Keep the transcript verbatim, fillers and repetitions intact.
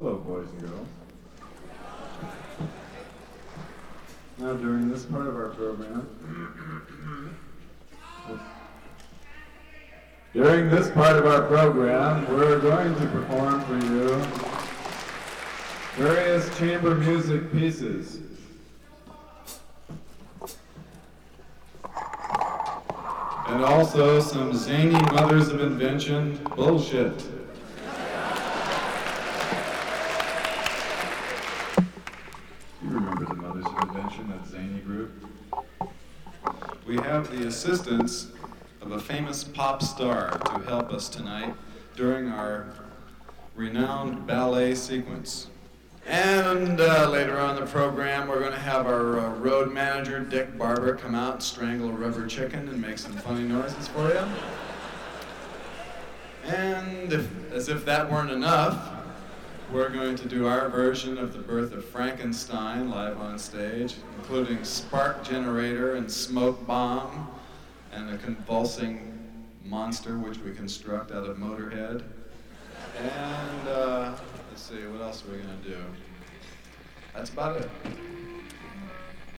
Hello, boys and girls. Now, during this part of our program, during this part of our program, we're going to perform for you various chamber music pieces. And also some zany Mothers of Invention bullshit. You remember the Mothers of Invention, that zany group? We have the assistance of a famous pop star to help us tonight during our renowned ballet sequence. And uh, later on in the program, we're going to have our uh, road manager, Dick Barber, come out and strangle a rubber chicken and make some funny noises for you. And if, as if that weren't enough, we're going to do our version of The Birth of Frankenstein live on stage, including spark generator and smoke bomb and a convulsing monster which we construct out of Motorhead. And uh, let's see, what else are we going to do? That's about it.